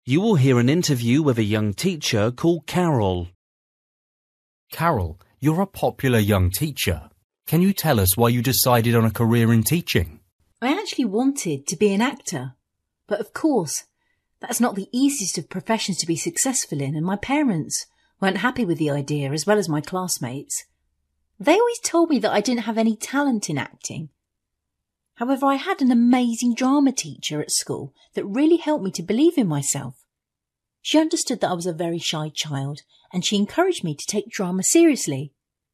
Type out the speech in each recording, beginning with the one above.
You will hear an interview with a young teacher called Carol. Carol, you're a popular young teacher. Can you tell us why you decided on a career in teaching? I actually wanted to be an actor, but of course, that's not the easiest of professions to be successful in, and my parents weren't happy with the idea, as well as my classmates. They always told me that I didn't have any talent in acting. However, I had an amazing drama teacher at school that really helped me to believe in myself. She understood that I was a very shy child, and she encouraged me to take drama seriously.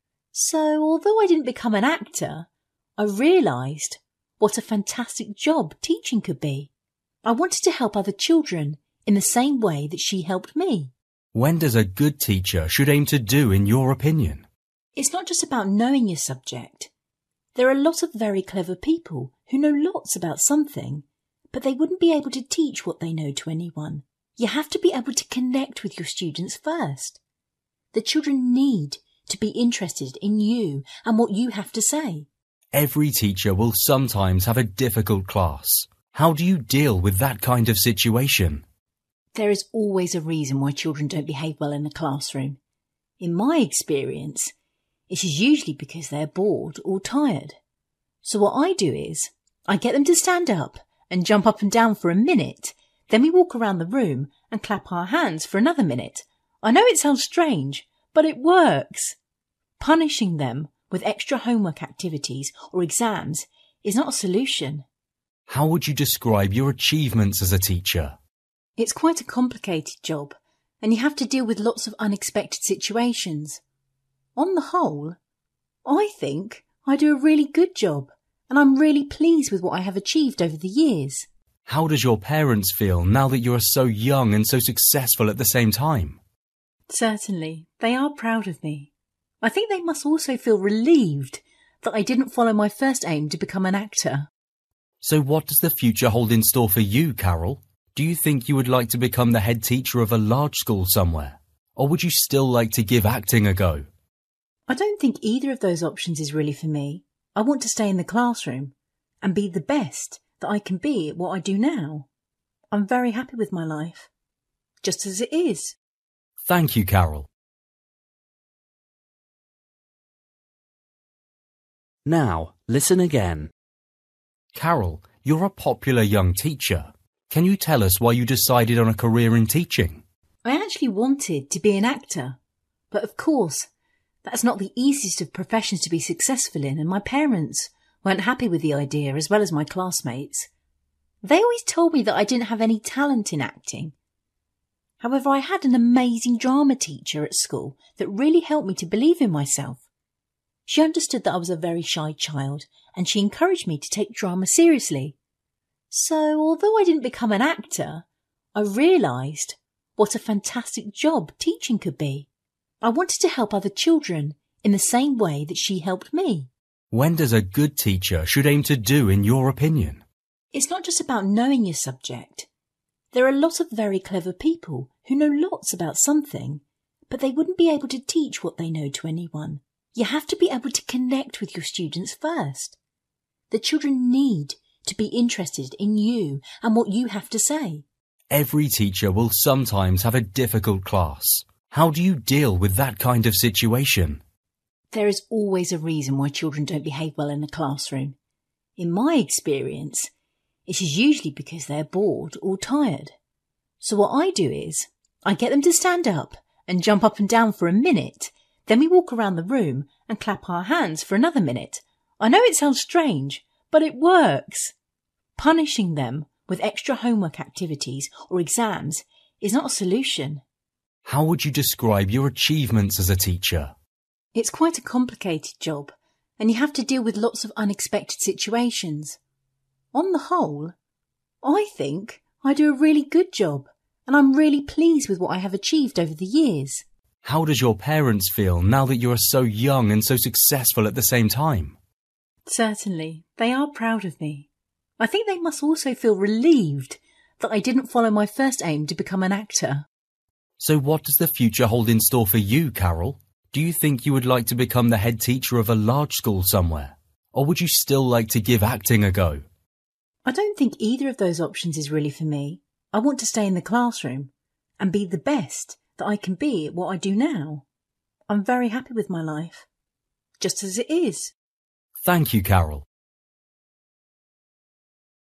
So, although I didn't become an actor, I realised what a fantastic job teaching could be. I wanted to help other children in the same way that she helped me. When does a good teacher should aim to do, in your opinion? It's not just about knowing your subject. There are a lot of very clever people who know lots about something, but they wouldn't be able to teach what they know to anyone. You have to be able to connect with your students first. The children need to be interested in you and what you have to say. Every teacher will sometimes have a difficult class. How do you deal with that kind of situation? There is always a reason why children don't behave well in the classroom. In my experience, it is usually because they're bored or tired. So what I do is, I get them to stand up and jump up and down for a minute, then we walk around the room and clap our hands for another minute. I know it sounds strange, but it works. Punishing them with extra homework activities or exams is not a solution. How would you describe your achievements as a teacher? It's quite a complicated job, and you have to deal with lots of unexpected situations. On the whole, I think I do a really good job, and I'm really pleased with what I have achieved over the years. How does your parents feel now that you are so young and so successful at the same time? Certainly, they are proud of me. I think they must also feel relieved that I didn't follow my first aim to become an actor. So what does the future hold in store for you, Carol? Do you think you would like to become the head teacher of a large school somewhere? Or would you still like to give acting a go? I don't think either of those options is really for me. I want to stay in the classroom and be the best that I can be at what I do now. I'm very happy with my life, just as it is. Thank you, Carol. Now, listen again. Carol, you're a popular young teacher. Can you tell us why you decided on a career in teaching? I actually wanted to be an actor, but of course, that's not the easiest of professions to be successful in, and my parents weren't happy with the idea, as well as my classmates. They always told me that I didn't have any talent in acting. However, I had an amazing drama teacher at school that really helped me to believe in myself. She understood that I was a very shy child, and she encouraged me to take drama seriously. So, although I didn't become an actor, I realised what a fantastic job teaching could be. I wanted to help other children in the same way that she helped me. When does a good teacher should aim to do, in your opinion? It's not just about knowing your subject. There are a lot of very clever people who know lots about something, but they wouldn't be able to teach what they know to anyone. You have to be able to connect with your students first. The children need to be interested in you and what you have to say. Every teacher will sometimes have a difficult class. How do you deal with that kind of situation? There is always a reason why children don't behave well in the classroom. In my experience, it is usually because they're bored or tired. So what I do is, I get them to stand up and jump up and down for a minute, then we walk around the room and clap our hands for another minute. I know it sounds strange, but it works. Punishing them with extra homework activities or exams is not a solution. How would you describe your achievements as a teacher? It's quite a complicated job, and you have to deal with lots of unexpected situations. On the whole, I think I do a really good job, and I'm really pleased with what I have achieved over the years. How does your parents feel now that you are so young and so successful at the same time? Certainly, they are proud of me. I think they must also feel relieved that I didn't follow my first aim to become an actor. So what does the future hold in store for you, Carol? Do you think you would like to become the head teacher of a large school somewhere? Or would you still like to give acting a go? I don't think either of those options is really for me. I want to stay in the classroom and be the best that I can be at what I do now. I'm very happy with my life, just as it is. Thank you, Carol.